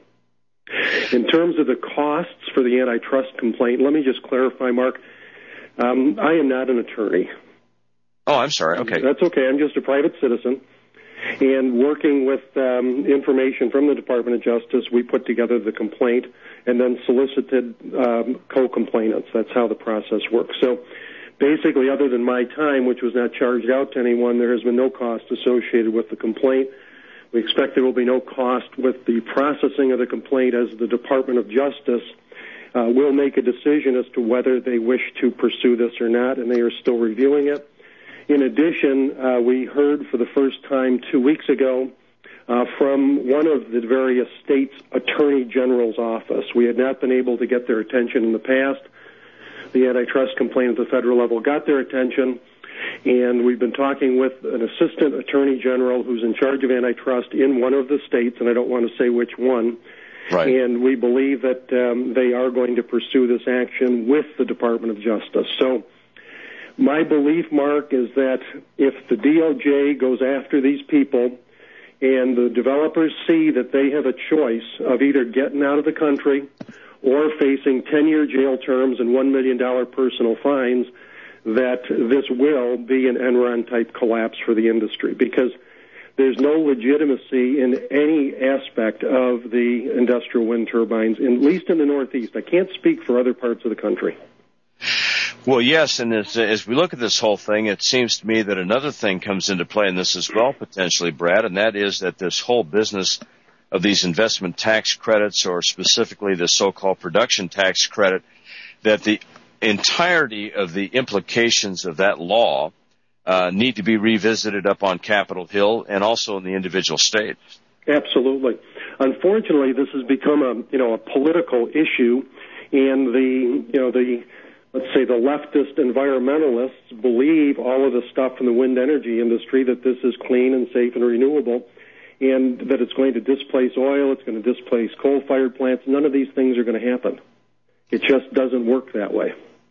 In terms of the costs for the antitrust complaint, let me just clarify, Mark, Um, I am not an attorney. Oh, I'm sorry. Okay. That's okay. I'm just a private citizen. And working with um, information from the Department of Justice, we put together the complaint and then solicited um, co-complainants. That's how the process works. So basically, other than my time, which was not charged out to anyone, there has been no cost associated with the complaint. We expect there will be no cost with the processing of the complaint, as the Department of Justice Uh, will make a decision as to whether they wish to pursue this or not, and they are still reviewing it. In addition, uh, we heard for the first time two weeks ago uh, from one of the various states' attorney general's office. We had not been able to get their attention in the past. The antitrust complaint at the federal level got their attention, and we've been talking with an assistant attorney general who's in charge of antitrust in one of the states, and I don't want to say which one. Right. And we believe that um, they are going to pursue this action with the Department of Justice. So my belief, Mark, is that if the D O J goes after these people and the developers see that they have a choice of either getting out of the country or facing ten-year jail terms and one million dollars personal fines, that this will be an Enron-type collapse for the industry, because there's no legitimacy in any aspect of the industrial wind turbines, at least in the Northeast. I can't speak for other parts of the country. Well, yes, and as, as we look at this whole thing, it seems to me that another thing comes into play in this as well, potentially, Brad, and that is that this whole business of these investment tax credits, or specifically the so-called production tax credit, that the entirety of the implications of that law Uh, need to be revisited up on Capitol Hill and also in the individual states. Absolutely. Unfortunately, this has become a you know a political issue, and the you know the let's say the leftist environmentalists believe all of the stuff in the wind energy industry, that this is clean and safe and renewable, and that it's going to displace oil, it's going to displace coal-fired plants. None of these things are going to happen. It just doesn't work that way.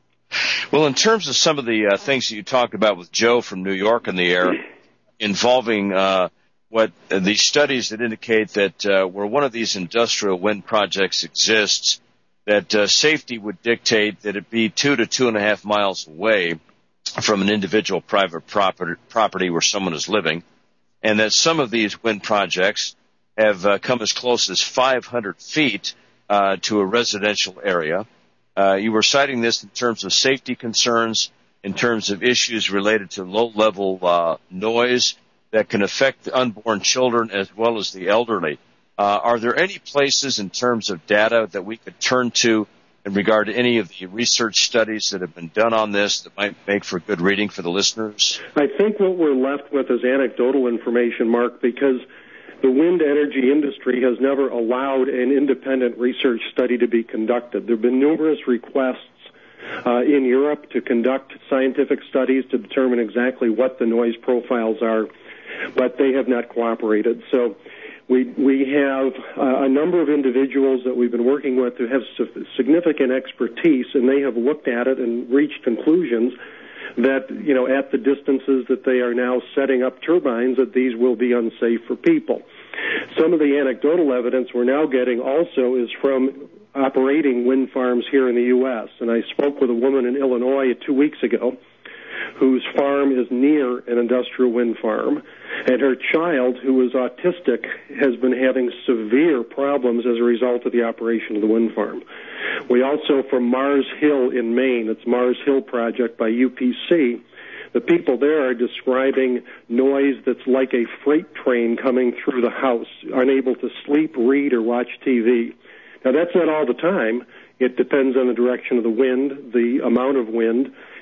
Well, in terms of some of the uh, things that you talked about with Joe from New York in the air, involving uh, what uh, these studies that indicate that uh, where one of these industrial wind projects exists, that uh, safety would dictate that it be two to two and a half miles away from an individual private property, property where someone is living, and that some of these wind projects have uh, come as close as five hundred feet uh, to a residential area. Uh, you were citing this in terms of safety concerns, in terms of issues related to low-level uh, noise that can affect unborn children as well as the elderly. Uh, are there any places in terms of data that we could turn to in regard to any of the research studies that have been done on this that might make for good reading for the listeners? I think what we're left with is anecdotal information, Mark, because the wind energy industry has never allowed an independent research study to be conducted. There have been numerous requests uh, in Europe to conduct scientific studies to determine exactly what the noise profiles are, but they have not cooperated. So we we have uh, a number of individuals that we've been working with who have significant expertise, and they have looked at it and reached conclusions that, you know, at the distances that they are now setting up turbines, that these will be unsafe for people. Some of the anecdotal evidence we're now getting also is from operating wind farms here in the U S, and I spoke with a woman in Illinois two weeks ago whose farm is near an industrial wind farm, and her child, who is autistic, has been having severe problems as a result of the operation of the wind farm. We also, from Mars Hill in Maine, it's Mars Hill Project by U P C, the people there are describing noise that's like a freight train coming through the house, unable to sleep, read, or watch T V. Now, that's not all the time. It depends on the direction of the wind, the amount of wind,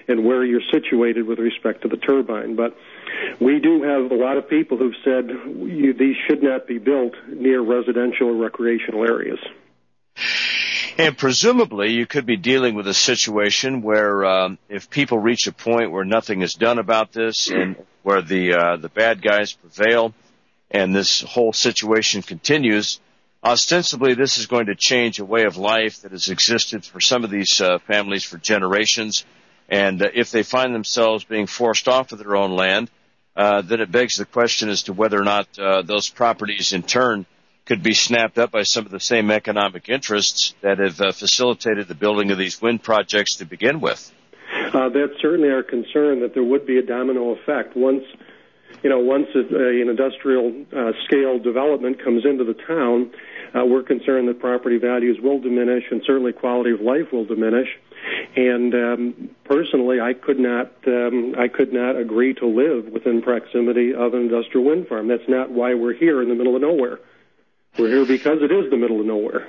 and where you're situated with respect to the turbine. But we do have a lot of people who've said you, these should not be built near residential or recreational areas. And presumably you could be dealing with a situation where um, if people reach a point where nothing is done about this and where the uh, the bad guys prevail and this whole situation continues, ostensibly this is going to change a way of life that has existed for some of these uh, families for generations. And uh, if they find themselves being forced off of their own land, uh, then it begs the question as to whether or not uh, those properties in turn could be snapped up by some of the same economic interests that have uh, facilitated the building of these wind projects to begin with. Uh, that's certainly our concern, that there would be a domino effect. Once, you know, once a, a, an industrial uh, scale development comes into the town, uh, we're concerned that property values will diminish and certainly quality of life will diminish. And um, personally, I could not, um, I could not agree to live within proximity of an industrial wind farm. That's not why we're here in the middle of nowhere. We're here because it is the middle of nowhere.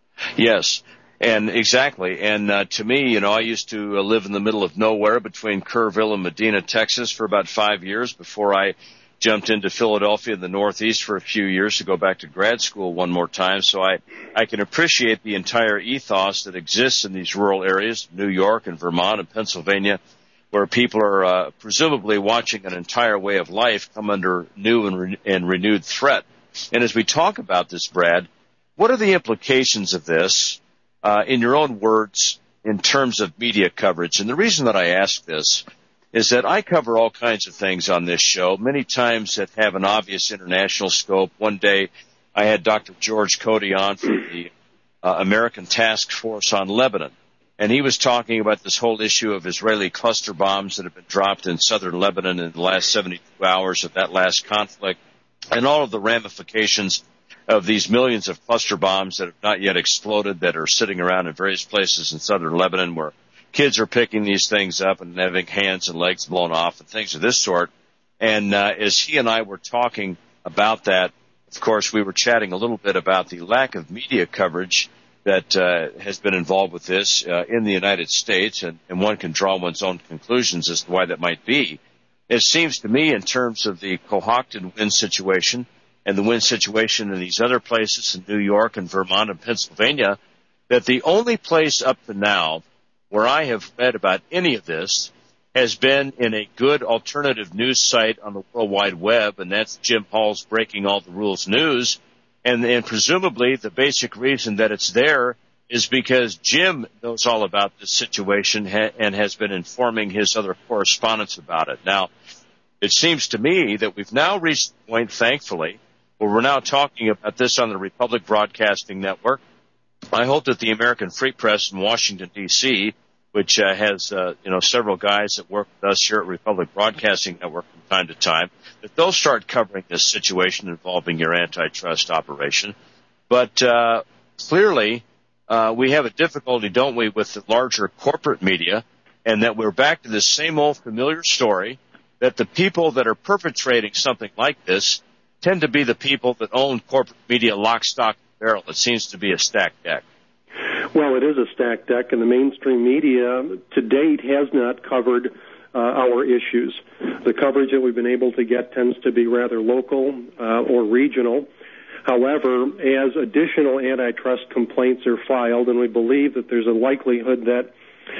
Yes, and exactly. And uh, to me, you know, I used to uh, live in the middle of nowhere between Kerrville and Medina, Texas for about five years before I jumped into Philadelphia in the Northeast for a few years to go back to grad school one more time. So I, I can appreciate the entire ethos that exists in these rural areas, New York and Vermont and Pennsylvania, where people are uh, presumably watching an entire way of life come under new and, re- and renewed threat. And as we talk about this, Brad, what are the implications of this, uh, in your own words, in terms of media coverage? And the reason that I ask this is that I cover all kinds of things on this show, many times that have an obvious international scope. One day I had Doctor George Cody on from the uh, American Task Force on Lebanon, and he was talking about this whole issue of Israeli cluster bombs that have been dropped in southern Lebanon in the last seventy-two hours of that last conflict, and all of the ramifications of these millions of cluster bombs that have not yet exploded that are sitting around in various places in southern Lebanon where kids are picking these things up and having hands and legs blown off and things of this sort. And uh, as he and I were talking about that, of course, we were chatting a little bit about the lack of media coverage that uh, has been involved with this uh, in the United States, and, and one can draw one's own conclusions as to why that might be. It seems to me, in terms of the Cohocton wind situation and the wind situation in these other places in New York and Vermont and Pennsylvania, that the only place up to now where I have read about any of this has been in a good alternative news site on the World Wide Web, and that's Jim Hall's Breaking All the Rules News. And, and presumably the basic reason that it's there is because Jim knows all about this situation ha- and has been informing his other correspondents about it. Now, it seems to me that we've now reached the point, thankfully, where we're now talking about this on the Republic Broadcasting Network. I hope that the American Free Press in Washington, D C, which uh, has uh, you know several guys that work with us here at Republic Broadcasting Network from time to time, that they'll start covering this situation involving your antitrust operation. But uh, clearly, uh, we have a difficulty, don't we, with the larger corporate media, and that we're back to this same old familiar story, that the people that are perpetrating something like this tend to be the people that own corporate media lock, stock, and barrel. It seems to be a stacked deck. Well, it is a stacked deck, and the mainstream media to date has not covered uh, our issues. The coverage that we've been able to get tends to be rather local uh, or regional. However, as additional antitrust complaints are filed, and we believe that there's a likelihood that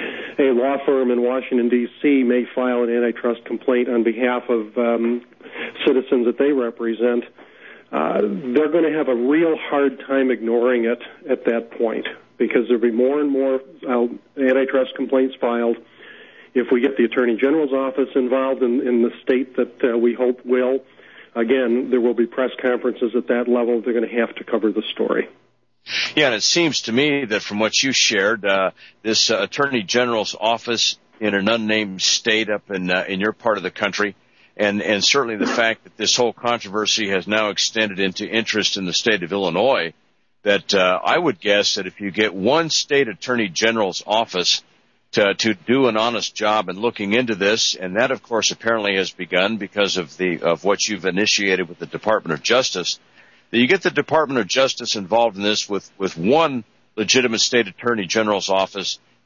a law firm in Washington, D C may file an antitrust complaint on behalf of um, citizens that they represent, uh, they're going to have a real hard time ignoring it at that point, because there'll be more and more uh, antitrust complaints filed. If we get the Attorney General's office involved in, in the state that uh, we hope will, again, there will be press conferences at that level. They're going to have to cover the story. Yeah, and it seems to me that from what you shared, uh, this uh, Attorney General's office in an unnamed state up in uh, in your part of the country, and, and certainly the fact that this whole controversy has now extended into interest in the state of Illinois, that uh, I would guess that if you get one state Attorney General's office to, to do an honest job in looking into this, and that, of course, apparently has begun because of the of what you've initiated with the Department of Justice, that you get the Department of Justice involved in this with, with one legitimate state Attorney General's office,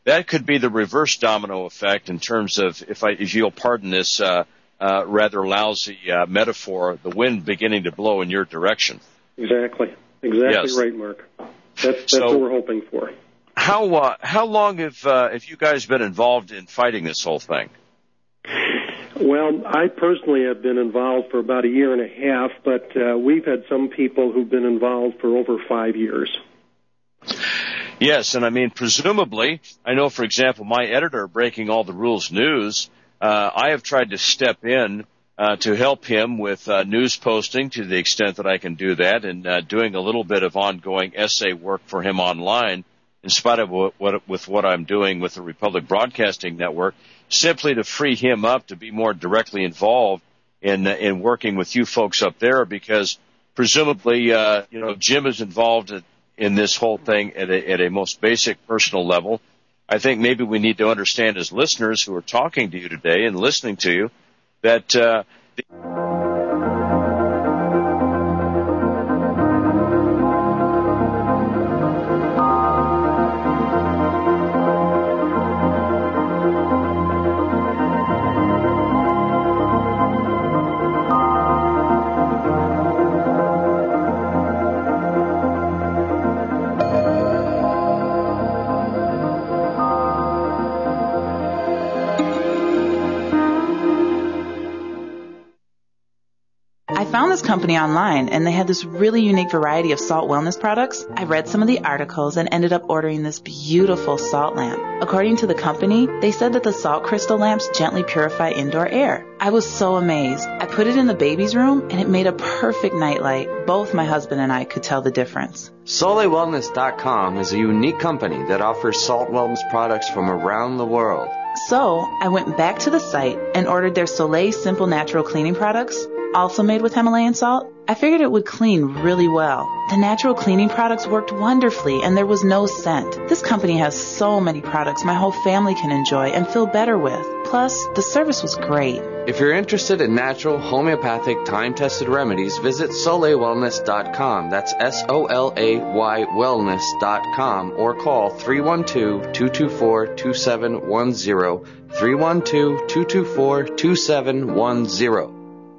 that could be the reverse domino effect in terms of, if I, if you'll pardon this uh, uh, rather lousy uh, metaphor, the wind beginning to blow in your direction. Exactly. Exactly yes. right, Mark. That's, that's so, what we're hoping for. How uh, how long have uh, have you guys been involved in fighting this whole thing? Well, I personally have been involved for about a year and a half, but uh, we've had some people who've been involved for over five years. Yes, and I mean, presumably, I know, for example, my editor, Breaking All the Rules News, uh, I have tried to step in uh, to help him with uh, news posting to the extent that I can do that, and uh, doing a little bit of ongoing essay work for him online, in spite of what, what with what I'm doing with the Republic Broadcasting Network, simply to free him up to be more directly involved in uh, in working with you folks up there, because presumably, uh, you know, Jim is involved in, in this whole thing at a, at a most basic personal level. I think maybe we need to understand as listeners who are talking to you today and listening to you that uh, the company online, and they had this really unique variety of salt wellness products. I read some of the articles and ended up ordering this beautiful salt lamp. According to the company, they said that the salt crystal lamps gently purify indoor air. I was so amazed. I put it in the baby's room, and it made a perfect nightlight. Both my husband and I could tell the difference. Soleil Wellness dot com is a unique company that offers salt wellness products from around the world. So, I went back to the site and ordered their Soleil Simple Natural Cleaning products, also made with Himalayan salt. I figured it would clean really well. The natural cleaning products worked wonderfully, and there was no scent. This company has so many products my whole family can enjoy and feel better with. Plus, the service was great. If you're interested in natural, homeopathic, time-tested remedies, visit Soleil Wellness dot com. That's S O L A Y Wellness dot com, or call three one two, two two four, two seven one zero, three one two, two two four, two seven one zero.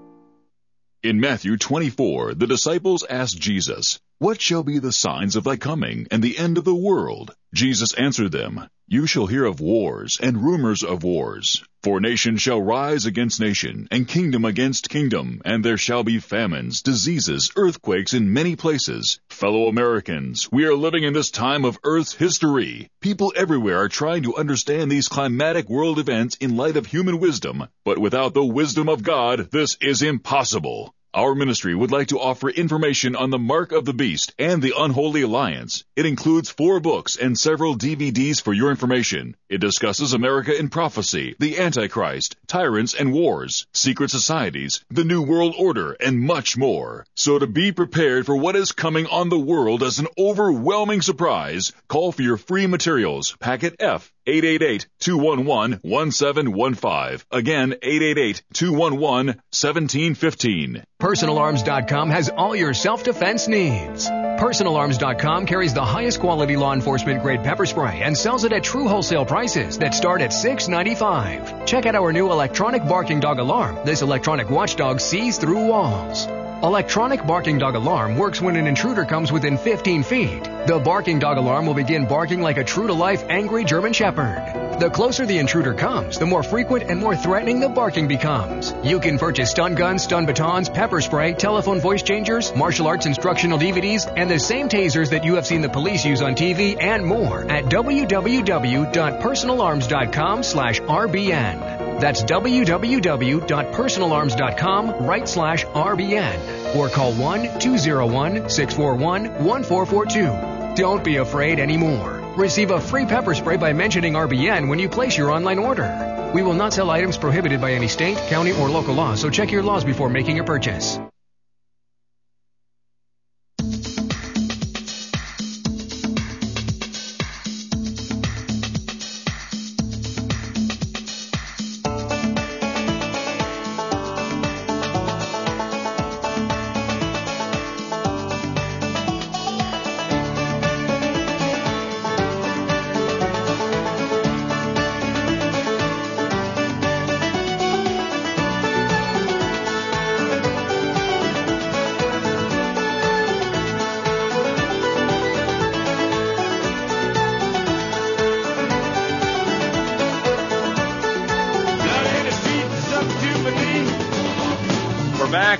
In Matthew twenty-four, the disciples asked Jesus, "What shall be the signs of thy coming and the end of the world?" Jesus answered them, "You shall hear of wars and rumors of wars. For nation shall rise against nation, and kingdom against kingdom, and there shall be famines, diseases, earthquakes in many places." Fellow Americans, we are living in this time of Earth's history. People everywhere are trying to understand these climatic world events in light of human wisdom, but without the wisdom of God, this is impossible. Our ministry would like to offer information on the Mark of the Beast and the Unholy Alliance. It includes four books and several D V Ds for your information. It discusses America in prophecy, the Antichrist, tyrants and wars, secret societies, the New World Order, and much more. So to be prepared for what is coming on the world as an overwhelming surprise, call for your free materials, packet F, eight eight eight, two one one, one seven one five. Again, eight eight eight, two one one, one seven one five. Personal Arms dot com has all your self-defense needs. Personal Arms dot com carries the highest quality law enforcement grade pepper spray and sells it at true wholesale prices that start at six ninety-five. Check out our new electronic barking dog alarm. This electronic watchdog sees through walls. Electronic barking dog alarm works when an intruder comes within fifteen feet. The barking dog alarm will begin barking like a true-to-life angry German Shepherd. The closer the intruder comes, the more frequent and more threatening the barking becomes. You can purchase stun guns, stun batons, pepper spray, telephone voice changers, martial arts instructional D V Ds, and the same tasers that you have seen the police use on T V and more at w w w dot personal arms dot com slash R B N. That's w w w dot personal arms dot com right slash R B N or call one two zero one, six four one, one four four two. Don't be afraid anymore. Receive a free pepper spray by mentioning R B N when you place your online order. We will not sell items prohibited by any state, county, or local law, so check your laws before making a purchase.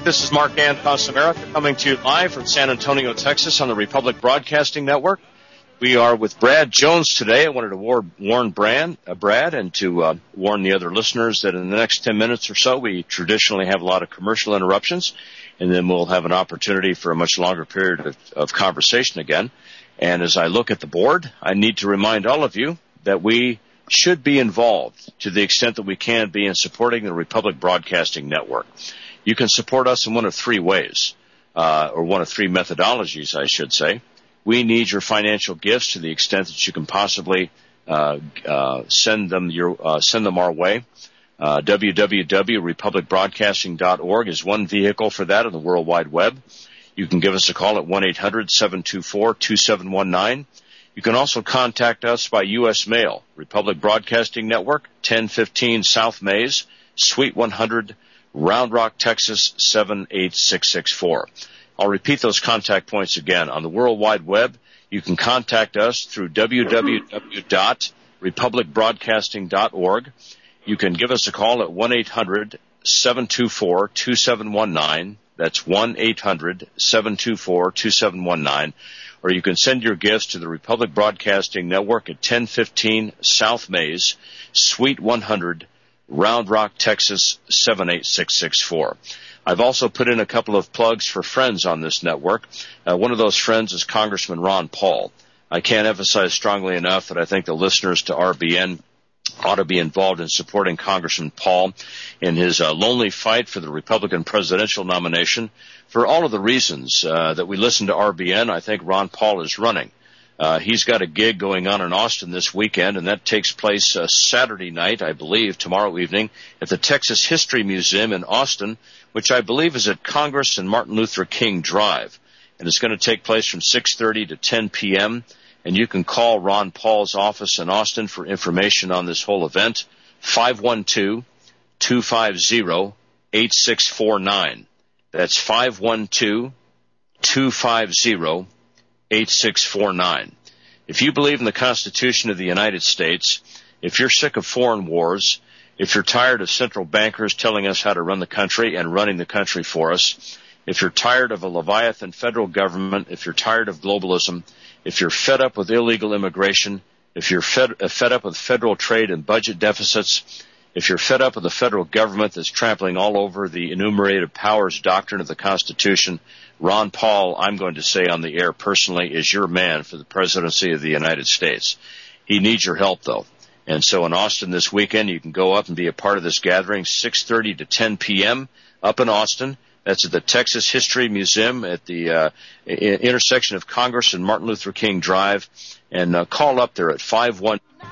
back. This is Mark Antos America coming to you live from San Antonio, Texas on the Republic Broadcasting Network. We are with Brad Jones today. I wanted to war- warn Brad, uh, Brad and to uh, warn the other listeners that in the next ten minutes or so, we traditionally have a lot of commercial interruptions, and then we'll have an opportunity for a much longer period of, of conversation again. And as I look at the board, I need to remind all of you that we should be involved to the extent that we can be in supporting the Republic Broadcasting Network. You can support us in one of three ways, uh, or one of three methodologies, I should say. We need your financial gifts to the extent that you can possibly uh, uh, send them your uh, send them our way. Uh, w w w dot republic broadcasting dot org is one vehicle for that on the World Wide Web. You can give us a call at one eight hundred seven two four two seven one nine. You can also contact us by U S mail, Republic Broadcasting Network, ten fifteen South Mays, Suite one hundred, Round Rock, Texas, seven eight six six four. I'll repeat those contact points again. On the World Wide Web, you can contact us through w w w dot republic broadcasting dot org. You can give us a call at one eight hundred seven two four two seven one nine. That's one eight hundred seven two four two seven one nine. Or you can send your gifts to the Republic Broadcasting Network at ten fifteen South Mays, Suite one hundred, Round Rock, Texas, seven eight six six four. I've also put in a couple of plugs for friends on this network. Uh, one of those friends is Congressman Ron Paul. I can't emphasize strongly enough that I think the listeners to R B N ought to be involved in supporting Congressman Paul in his uh, lonely fight for the Republican presidential nomination. For all of the reasons uh, that we listen to R B N, I think Ron Paul is running. Uh, he's got a gig going on in Austin this weekend, and that takes place uh, Saturday night, I believe, tomorrow evening, at the Texas History Museum in Austin, which I believe is at Congress and Martin Luther King Drive. And it's going to take place from six thirty to ten p.m., and you can call Ron Paul's office in Austin for information on this whole event, five one two, two five zero, eight six four nine. That's five one two, two five zero, eight six four nine. If you believe in the Constitution of the United States, if you're sick of foreign wars, if you're tired of central bankers telling us how to run the country and running the country for us, if you're tired of a Leviathan federal government, if you're tired of globalism, if you're fed up with illegal immigration, if you're fed, uh, fed up with federal trade and budget deficits, if you're fed up with the federal government that's trampling all over the enumerated powers doctrine of the Constitution, Ron Paul, I'm going to say on the air personally, is your man for the presidency of the United States. He needs your help, though. And so in Austin this weekend, you can go up and be a part of this gathering, six thirty to ten p.m. up in Austin. That's at the Texas History Museum at the uh, intersection of Congress and Martin Luther King Drive. And uh, call up there at five one two,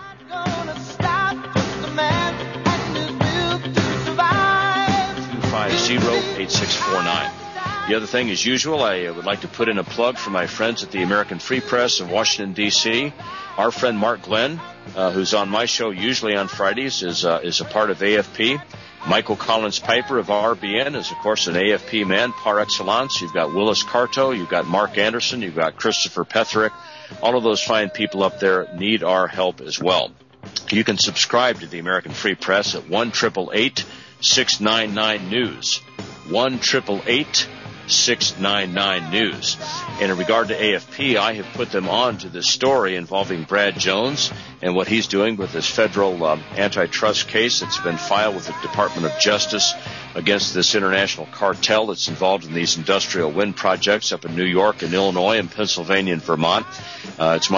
two five zero, eight six four nine. The other thing, as usual, I would like to put in a plug for my friends at the American Free Press of Washington, D C Our friend Mark Glenn, uh, who's on my show usually on Fridays, is uh, is a part of A F P. Michael Collins Piper of R B N is, of course, an A F P man par excellence. You've got Willis Carto, you've got Mark Anderson, you've got Christopher Petherick. All of those fine people up there need our help as well. You can subscribe to the American Free Press at one eight eight eight, six nine nine, news. one eight eight eight, six nine nine, news. And in regard to A F P, I have put them on to this story involving Brad Jones and what he's doing with this federal um, antitrust case that's been filed with the Department of Justice against this international cartel that's involved in these industrial wind projects up in New York and Illinois and Pennsylvania and Vermont. Uh, it's my